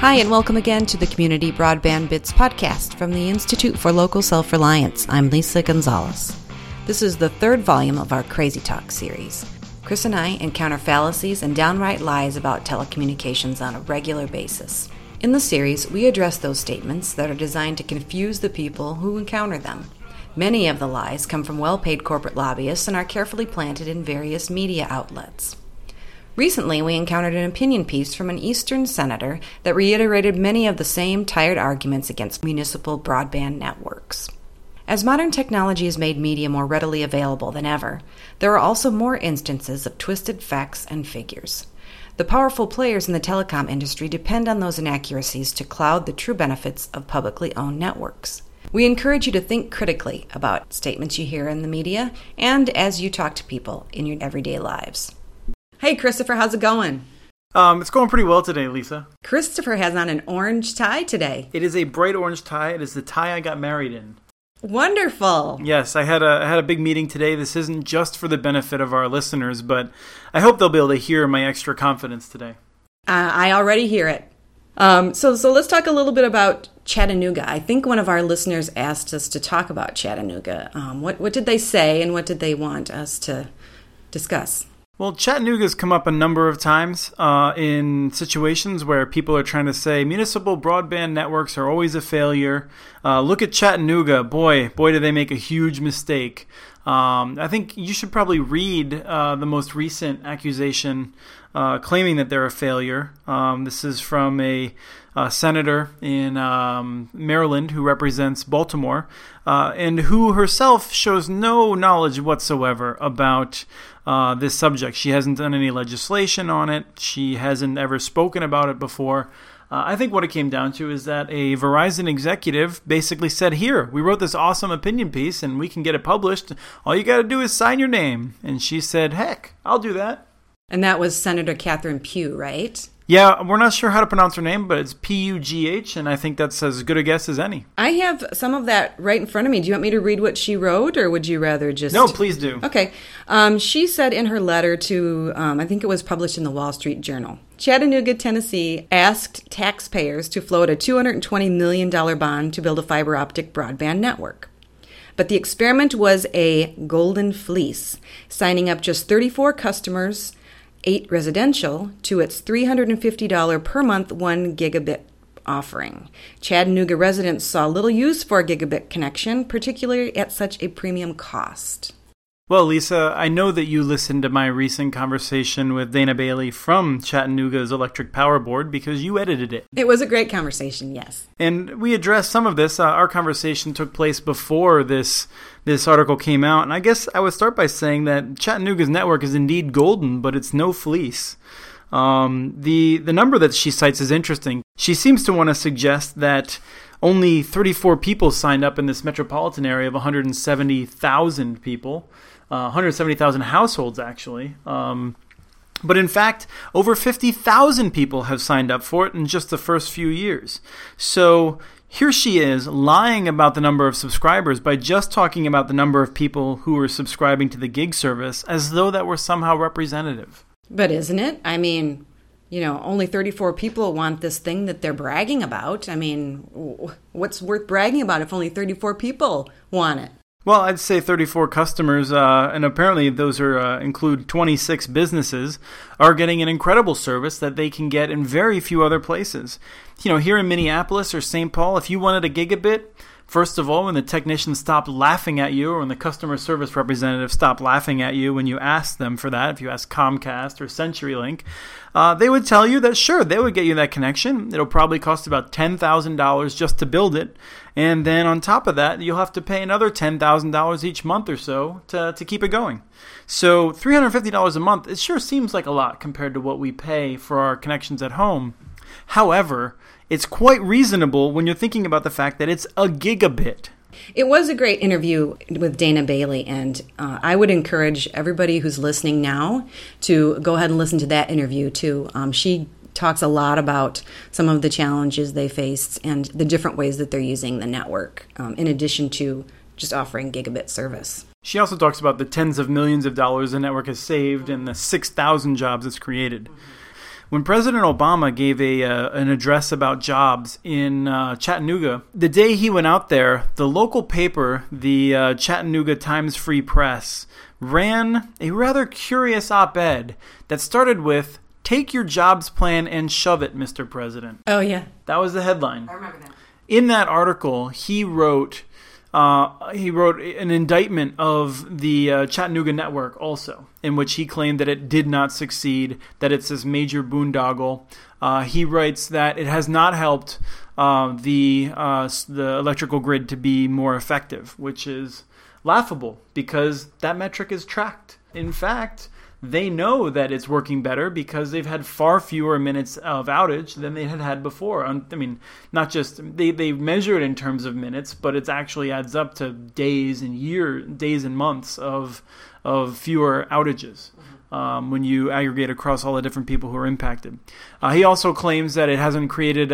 Hi, and welcome again to the Community Broadband Bits podcast from the Institute for Local Self-Reliance. I'm Lisa Gonzalez. This is the third volume of our Crazy Talk series. Chris and I encounter fallacies and downright lies about telecommunications on a regular basis. In the series, we address those statements that are designed to confuse the people who encounter them. Many of the lies come from well-paid corporate lobbyists and are carefully planted in various media outlets. Recently, we encountered an opinion piece from an Eastern senator that reiterated many of the same tired arguments against municipal broadband networks. As modern technology has made media more readily available than ever, there are also more instances of twisted facts and figures. The powerful players in the telecom industry depend on those inaccuracies to cloud the true benefits of publicly owned networks. We encourage you to think critically about statements you hear in the media and as you talk to people in your everyday lives. Hey, Christopher, how's it going? It's going pretty well today, Lisa. Christopher has on an orange tie today. It is a bright orange tie. It is the tie I got married in. Wonderful. Yes, I had a big meeting today. This isn't just for the benefit of our listeners, but I hope they'll be able to hear my extra confidence today. I already hear it. So let's talk a little bit about Chattanooga. I think one of our listeners asked us to talk about Chattanooga. What did they say and what did they want us to discuss? Well, Chattanooga's come up a number of times in situations where people are trying to say municipal broadband networks are always a failure. Look at Chattanooga. Boy, did they make a huge mistake. I think you should probably read the most recent accusation claiming that they're a failure. This is from a senator in Maryland who represents Baltimore and who herself shows no knowledge whatsoever about this subject. She hasn't done any legislation on it. She hasn't ever spoken about it before. I think what it came down to is that a Verizon executive basically said, here, we wrote this awesome opinion piece and we can get it published. All you got to do is sign your name. And she said, heck, I'll do that. And that was Senator Catherine Pugh, right? Yeah, we're not sure how to pronounce her name, but it's P-U-G-H, and I think that's as good a guess as any. I have some of that right in front of me. Do you want me to read what she wrote, or would you rather just... No, please do. Okay. She said in her letter to, I think it was published in the Wall Street Journal, Chattanooga, Tennessee asked taxpayers to float a $220 million bond to build a fiber optic broadband network. But the experiment was a golden fleece, signing up just 34 customers, 8 residential, to its $350 per month 1 gigabit offering. Chattanooga residents saw little use for a gigabit connection, particularly at such a premium cost. Well, Lisa, I know that you listened to my recent conversation with Dana Bailey from Chattanooga's Electric Power Board because you edited it. It was a great conversation, yes. And we addressed some of this. Our conversation took place before this article came out. And I guess I would start by saying that Chattanooga's network is indeed golden, but it's no fleece. The number that she cites is interesting. She seems to want to suggest that only 34 people signed up in this metropolitan area of 170,000 people. 170,000 households, actually. But in fact, over 50,000 people have signed up for it in just the first few years. So here she is lying about the number of subscribers by just talking about the number of people who are subscribing to the gig service as though that were somehow representative. But isn't it? I mean, only 34 people want this thing that they're bragging about. I mean, what's worth bragging about if only 34 people want it? Well, I'd say 34 customers, and apparently those include 26 businesses, are getting an incredible service that they can get in very few other places. Here in Minneapolis or St. Paul, if you wanted a gigabit, first of all, when the technician stopped laughing at you or when the customer service representative stopped laughing at you when you asked them for that, if you asked Comcast or CenturyLink, they would tell you that, sure, they would get you that connection. It'll probably cost about $10,000 just to build it. And then on top of that, you'll have to pay another $10,000 each month or so to keep it going. So $350 a month, it sure seems like a lot compared to what we pay for our connections at home. However, it's quite reasonable when you're thinking about the fact that it's a gigabit. It was a great interview with Dana Bailey, and I would encourage everybody who's listening now to go ahead and listen to that interview too. She talks a lot about some of the challenges they faced and the different ways that they're using the network, in addition to just offering gigabit service. She also talks about the tens of millions of dollars the network has saved and the 6,000 jobs it's created. When President Obama gave an address about jobs in Chattanooga, the day he went out there, the local paper, the Chattanooga Times Free Press, ran a rather curious op-ed that started with, "Take your jobs plan and shove it, Mr. President." Oh, yeah. That was the headline. I remember that. In that article, he wrote an indictment of the Chattanooga network also, in which he claimed that it did not succeed, that it's this major boondoggle. He writes that it has not helped the electrical grid to be more effective, which is laughable because that metric is tracked. In fact, they know that it's working better because they've had far fewer minutes of outage than they had before. I mean, not just they measure it in terms of minutes, but it actually adds up to days and months of fewer outages when you aggregate across all the different people who are impacted. He also claims that it hasn't created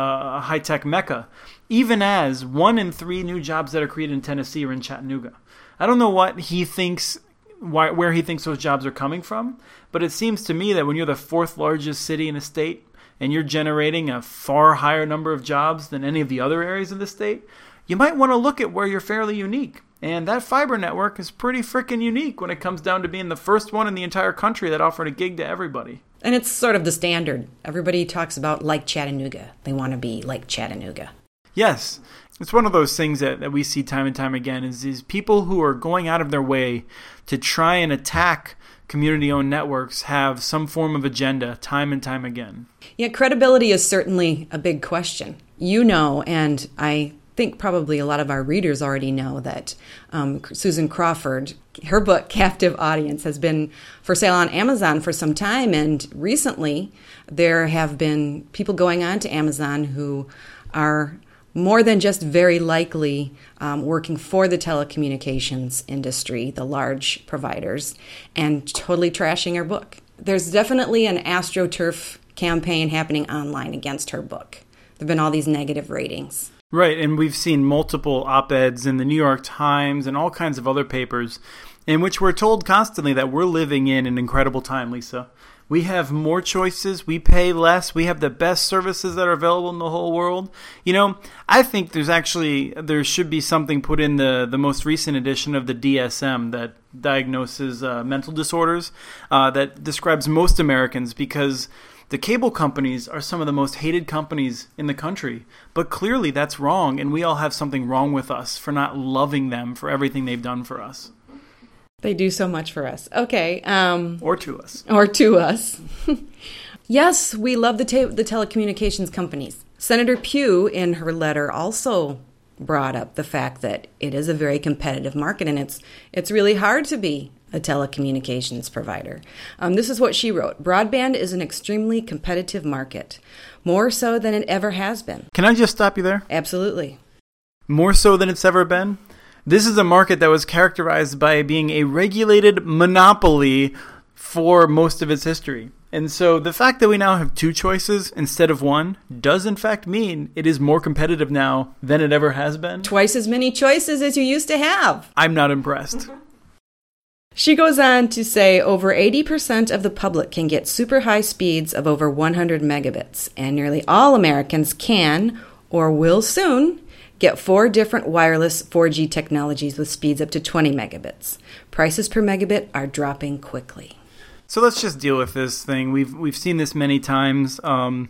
a high-tech mecca, even as 1 in 3 new jobs that are created in Tennessee are in Chattanooga. I don't know what he thinks. Where he thinks those jobs are coming from, but it seems to me that when you're the 4th largest city in a state and you're generating a far higher number of jobs than any of the other areas in the state, you might want to look at where you're fairly unique. And that fiber network is pretty freaking unique when it comes down to being the first one in the entire country that offered a gig to everybody. And it's sort of the standard. Everybody talks about like Chattanooga. They want to be like Chattanooga. Yes. It's one of those things that we see time and time again is these people who are going out of their way to try and attack community-owned networks have some form of agenda time and time again. Yeah, credibility is certainly a big question. You know, and I think probably a lot of our readers already know that Susan Crawford, her book, Captive Audience, has been for sale on Amazon for some time. And recently, there have been people going on to Amazon who are more than just very likely working for the telecommunications industry, the large providers, and totally trashing her book. There's definitely an AstroTurf campaign happening online against her book. There have been all these negative ratings. Right, and we've seen multiple op-eds in the New York Times and all kinds of other papers in which we're told constantly that we're living in an incredible time, Lisa. We have more choices, we pay less, we have the best services that are available in the whole world. You know, I think there should be something put in the most recent edition of the DSM that diagnoses mental disorders that describes most Americans, because the cable companies are some of the most hated companies in the country. But clearly that's wrong, and we all have something wrong with us for not loving them for everything they've done for us. They do so much for us. Okay. Or to us. Or to us. Yes, we love the telecommunications companies. Senator Pugh, in her letter, also brought up the fact that it is a very competitive market, and it's really hard to be a telecommunications provider. This is what she wrote. Broadband is an extremely competitive market, more so than it ever has been. Can I just stop you there? Absolutely. More so than it's ever been? This is a market that was characterized by being a regulated monopoly for most of its history. And so the fact that we now have 2 choices instead of 1 does in fact mean it is more competitive now than it ever has been. Twice as many choices as you used to have. I'm not impressed. She goes on to say over 80% of the public can get super high speeds of over 100 megabits, and nearly all Americans can or will soon get 4 different wireless 4G technologies with speeds up to 20 megabits. Prices per megabit are dropping quickly. So let's just deal with this thing. We've seen this many times.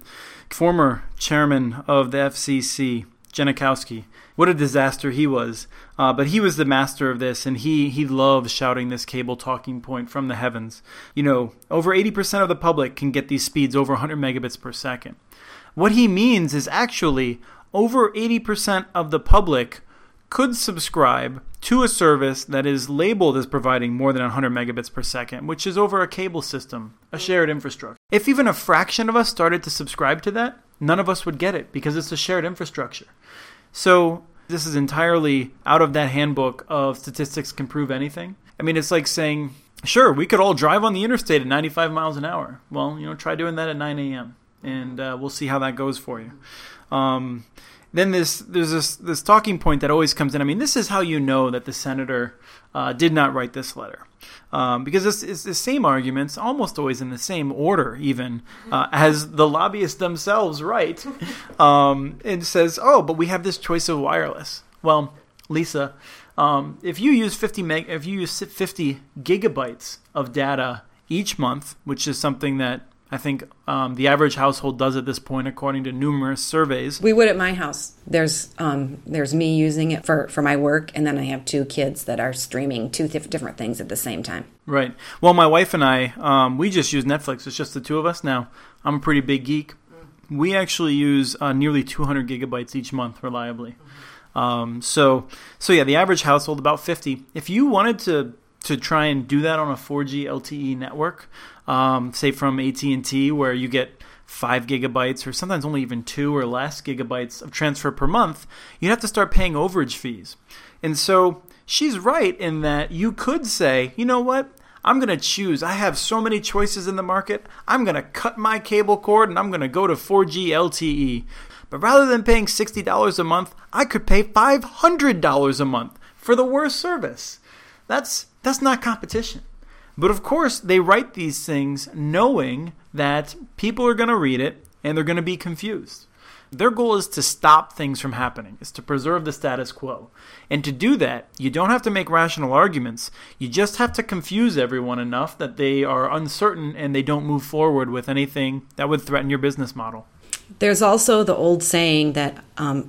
Former chairman of the FCC, Janikowski, what a disaster he was. But he was the master of this, and he loves shouting this cable talking point from the heavens. You know, over 80% of the public can get these speeds over 100 megabits per second. What he means is actually over 80% of the public could subscribe to a service that is labeled as providing more than 100 megabits per second, which is over a cable system, a shared infrastructure. If even a fraction of us started to subscribe to that, none of us would get it because it's a shared infrastructure. So this is entirely out of that handbook of statistics can prove anything. I mean, it's like saying, sure, we could all drive on the interstate at 95 miles an hour. Well, try doing that at 9 a.m. and we'll see how that goes for you. then there's this talking point that always comes in. I mean, this is how you know that the senator did not write this letter. Because it's the same arguments, almost always in the same order even, as the lobbyists themselves write. It says, but we have this choice of wireless. Well, Lisa, if you use 50 gigabytes of data each month, which is something that I think the average household does at this point, according to numerous surveys. We would at my house. There's me using it for my work, and then I have 2 kids that are streaming 2 different things at the same time. Right. Well, my wife and I, we just use Netflix. It's just the 2 of us now. I'm a pretty big geek. We actually use nearly 200 gigabytes each month reliably. So yeah, the average household about 50. If you wanted to try and do that on a 4G LTE network, say from AT&T, where you get 5 gigabytes or sometimes only even 2 or less gigabytes of transfer per month, you'd have to start paying overage fees. And so she's right in that you could say, you know what? I'm going to choose. I have so many choices in the market. I'm going to cut my cable cord and I'm going to go to 4G LTE. But rather than paying $60 a month, I could pay $500 a month for the worst service. That's not competition. But of course, they write these things knowing that people are going to read it and they're going to be confused. Their goal is to stop things from happening, is to preserve the status quo. And to do that, you don't have to make rational arguments. You just have to confuse everyone enough that they are uncertain and they don't move forward with anything that would threaten your business model. There's also the old saying that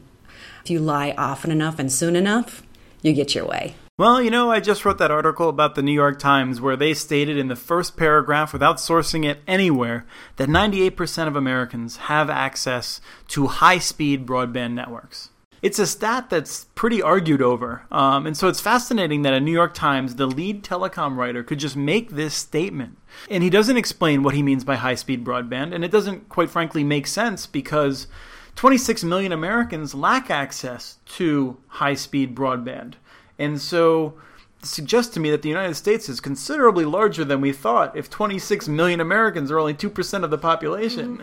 if you lie often enough and soon enough, you get your way. Well, I just wrote that article about the New York Times where they stated in the first paragraph, without sourcing it anywhere, that 98% of Americans have access to high-speed broadband networks. It's a stat that's pretty argued over. And so it's fascinating that a New York Times, the lead telecom writer, could just make this statement. And he doesn't explain what he means by high-speed broadband. And it doesn't, quite frankly, make sense because 26 million Americans lack access to high-speed broadband. And so it suggests to me that the United States is considerably larger than we thought if 26 million Americans are only 2% of the population.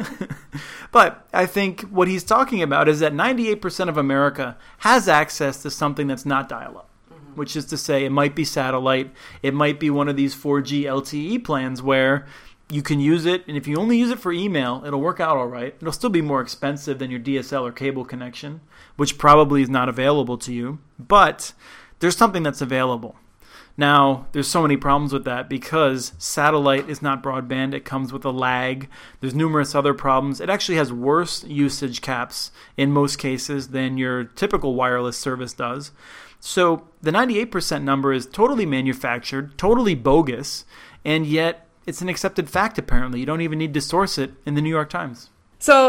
But I think what he's talking about is that 98% of America has access to something that's not dial-up, which is to say it might be satellite, it might be one of these 4G LTE plans where you can use it, and if you only use it for email, it'll work out all right. It'll still be more expensive than your DSL or cable connection, which probably is not available to you, but there's something that's available. Now, there's so many problems with that because satellite is not broadband. It comes with a lag. There's numerous other problems. It actually has worse usage caps in most cases than your typical wireless service does. So the 98% number is totally manufactured, totally bogus, and yet it's an accepted fact apparently. You don't even need to source it in the New York Times. So,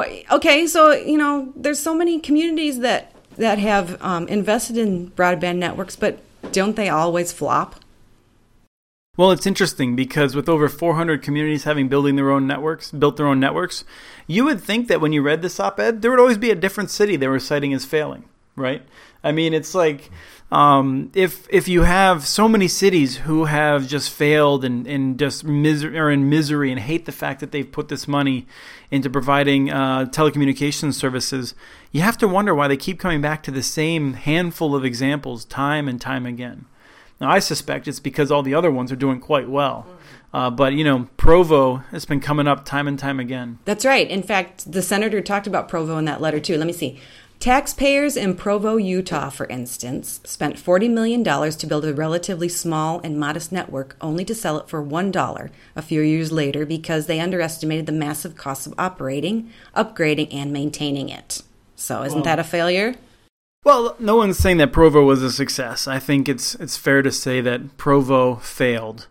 there's so many communities that have invested in broadband networks, but don't they always flop? Well, it's interesting because with over 400 communities having built their own networks, you would think that when you read this op-ed, there would always be a different city they were citing as failing, right? I mean, it's like if you have so many cities who have just failed and just are in misery and hate the fact that they've put this money into providing telecommunications services, you have to wonder why they keep coming back to the same handful of examples time and time again. Now, I suspect it's because all the other ones are doing quite well. But Provo has been coming up time and time again. That's right. In fact, the senator talked about Provo in that letter, too. Let me see. Taxpayers in Provo, Utah, for instance, spent $40 million to build a relatively small and modest network only to sell it for $1 a few years later because they underestimated the massive costs of operating, upgrading, and maintaining it. So isn't that a failure? Well, no one's saying that Provo was a success. I think it's fair to say that Provo failed.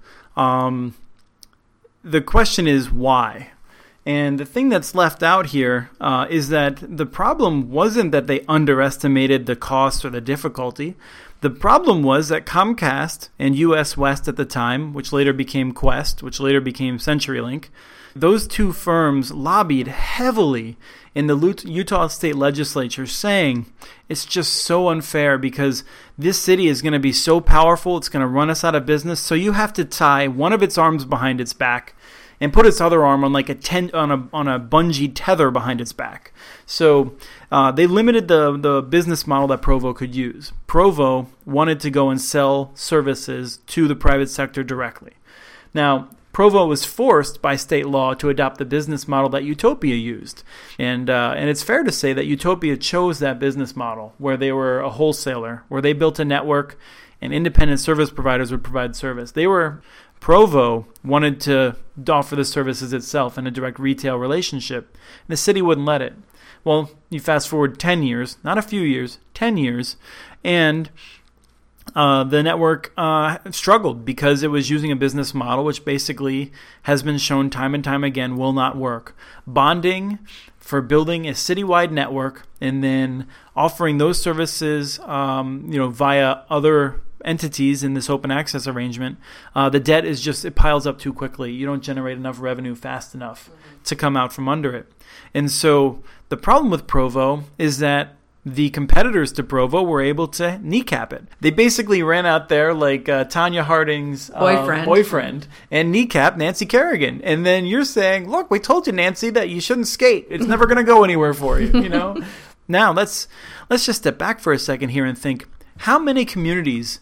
The question is why? And the thing that's left out here is that the problem wasn't that they underestimated the cost or the difficulty. The problem was that Comcast and US West at the time, which later became Qwest, which later became CenturyLink, those two firms lobbied heavily in the Utah State Legislature saying it's just so unfair because this city is going to be so powerful, it's going to run us out of business, so you have to tie one of its arms behind its back and put its other arm on like a bungee tether behind its back. So they limited the business model that Provo could use. Provo wanted to go and sell services to the private sector directly. Now, Provo was forced by state law to adopt the business model that Utopia used. And it's fair to say that Utopia chose that business model where they were a wholesaler, where they built a network and independent service providers would provide service. Provo wanted to offer the services itself in a direct retail relationship. And the city wouldn't let it. Well, you fast forward 10 years, not a few years, 10 years, and the network struggled because it was using a business model which basically has been shown time and time again will not work. Bonding for building a citywide network and then offering those services via other entities in this open access arrangement, the debt it piles up too quickly. You don't generate enough revenue fast enough to come out from under it. And so the problem with Provo is that the competitors to Provo were able to kneecap it. They basically ran out there like Tanya Harding's boyfriend and kneecapped Nancy Kerrigan. And then you're saying, look, we told you, Nancy, that you shouldn't skate. It's never going to go anywhere for you, you know? Now, let's just step back for a second here and think, how many communities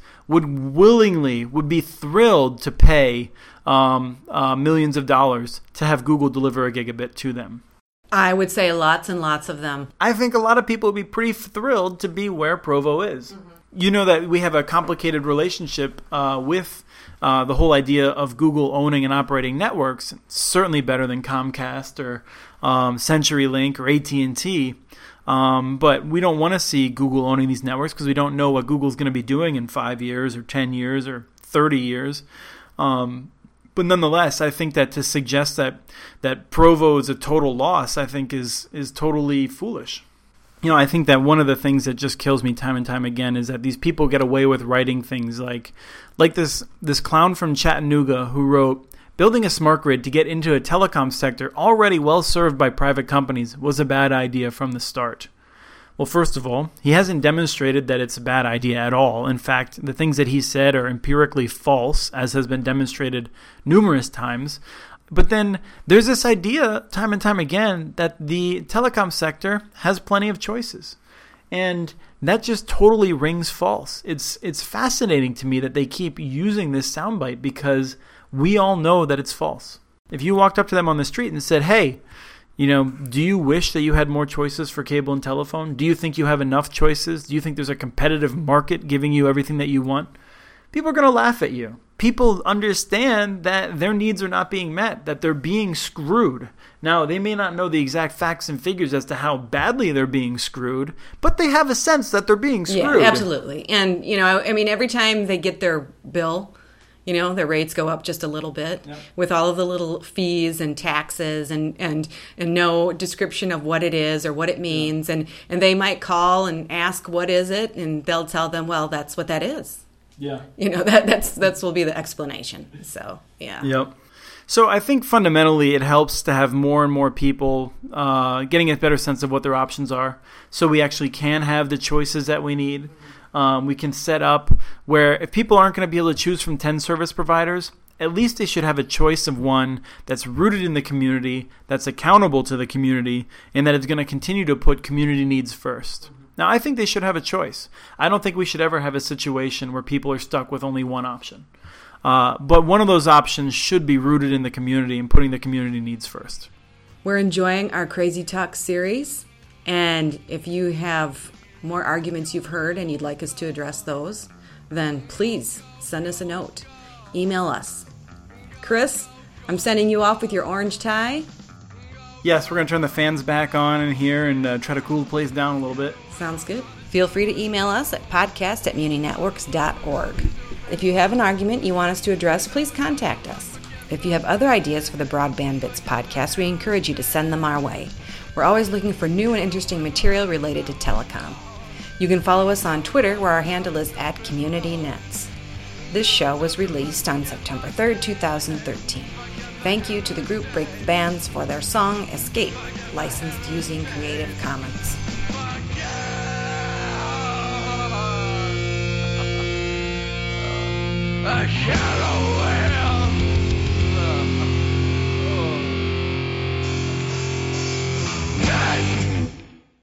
would be thrilled to pay millions of dollars to have Google deliver a gigabit to them? I would say lots and lots of them. I think a lot of people would be pretty thrilled to be where Provo is. Mm-hmm. You know that we have a complicated relationship with the whole idea of Google owning and operating networks. Certainly better than Comcast or CenturyLink or AT&T. But we don't want to see Google owning these networks because we don't know what Google's going to be doing in 5 years or 10 years or 30 years. But nonetheless, I think that to suggest that Provo is a total loss, I think is totally foolish. You know, I think that one of the things that just kills me time and time again is that these people get away with writing things like this clown from Chattanooga who wrote, "Building a smart grid to get into a telecom sector already well served by private companies was a bad idea from the start." Well, first of all, he hasn't demonstrated that it's a bad idea at all. In fact, the things that he said are empirically false, as has been demonstrated numerous times. But then there's this idea, time and time again, that the telecom sector has plenty of choices. And that just totally rings false. It's fascinating to me that they keep using this soundbite because we all know that it's false. If you walked up to them on the street and said, hey, do you wish that you had more choices for cable and telephone? Do you think you have enough choices? Do you think there's a competitive market giving you everything that you want? People are going to laugh at you. People understand that their needs are not being met, that they're being screwed. Now, they may not know the exact facts and figures as to how badly they're being screwed, but they have a sense that they're being screwed. Yeah, absolutely. And, every time they get their bill, their rates go up just a little bit with all of the little fees and taxes and no description of what it is or what it means. And they might call and ask, what is it? And they'll tell them, well, that's what that is. Yeah. That's will be the explanation. So, yeah. Yep. So I think fundamentally it helps to have more and more people getting a better sense of what their options are so we actually can have the choices that we need. We can set up where if people aren't going to be able to choose from 10 service providers, at least they should have a choice of one that's rooted in the community, that's accountable to the community, and that is going to continue to put community needs first. Now, I think they should have a choice. I don't think we should ever have a situation where people are stuck with only one option. But one of those options should be rooted in the community and putting the community needs first. We're enjoying our Crazy Talk series, and if you have more arguments you've heard and you'd like us to address those, then please send us a note. Email us. Chris, I'm sending you off with your orange tie. Yes, we're going to turn the fans back on in here and try to cool the place down a little bit. Sounds good. Feel free to email us at podcast@muninetworks.org. If you have an argument you want us to address, please contact us. If you have other ideas for the Broadband Bits podcast, we encourage you to send them our way. We're always looking for new and interesting material related to telecom. You can follow us on Twitter, where our handle is @CommunityNets. This show was released on September 3rd, 2013. Thank you to the group Break the Bands for their song Escape, licensed using Creative Commons. A shadow